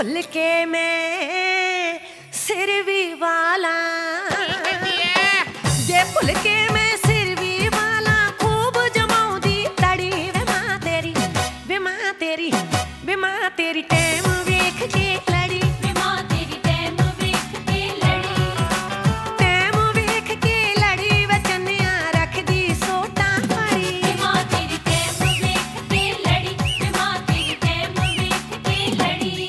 ਭੁੱਲ ਕੇ ਮੈਂ ਸਿਰ ਵੀ ਵਾਲਾ ਜੇ ਭੁੱਲ ਕੇ ਮੈਂ ਸਿਰ ਵੀ ਵਾਲਾ ਖੂਬ ਜਮਾਉਂਦੀ ਤੜੀ ਵੇ ਮਾਂ ਤੇਰੀ ਵੇ ਮਾਂ ਤੇਰੀ ਵੇ ਮਾਂ ਤੇਰੀ ਟਾਈਮ ਵੇਖ ਕੇ ਲੜੀ ਵੇ ਮਾਂ ਤੇਰੀ ਟਾਈਮ ਵੇਖ ਕੇ ਲੜੀ ਟਾਈਮ ਵੇਖ ਕੇ ਲੜੀ ਵੇ ਚੰਨਿਆ ਰੱਖਦੀ ਸੋਟਾਂ ਫੜੀ ਵੇ ਮਾਂ ਤੇਰੀ ਟਾਈਮ ਵੇਖ ਕੇ ਲੜੀ ਵੇ ਮਾਂ ਤੇਰੀ ਟਾਈਮ ਵੇਖ ਕੇ ਲੜੀ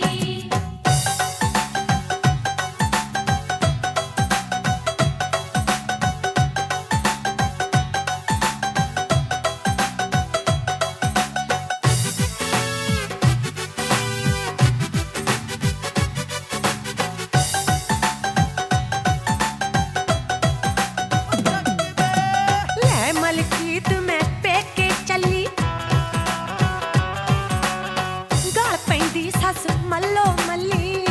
ਲੈ ਮਲਕੀਤ ਮੈਂ ਪੇਕੇ ਚੱਲੀ ਗਾਲ ਪੈਂਦੀ ਸੱਸ ਮੱਲੋ ਮੱਲੀ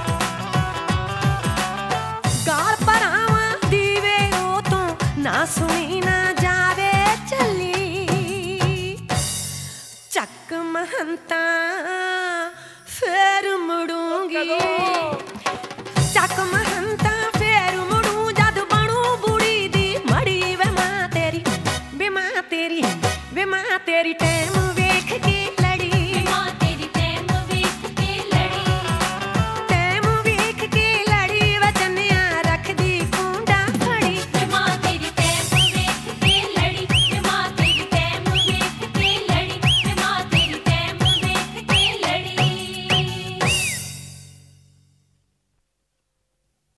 ਗਾਲ ਭਰਾਵਾਂ ਦੀ ਵੇ ਉਹ ਤੋਂ ਨਾ ਸੁਣੀ ਨਾ ਜਾਵੇ ਚੱਲੀ ਚੱਕ ਮਹੰਤਾ ਫੇਰ ਮੁੜੂੰਗੀ ਚੱਕ ਮਹੰਤਾ ਫੇਰ ਮੁੜੂ ਜਦ ਬਣੂ ਬੁੜੀ ਦੀ ਮੜੀ ਵੇ ਮਾਂ ਤੇਰੀ ਵੇ ਮਾਂ ਤੇਰੀ ਵੇ ਮਾਂ ਤੇਰੀ ਟਾਈਮ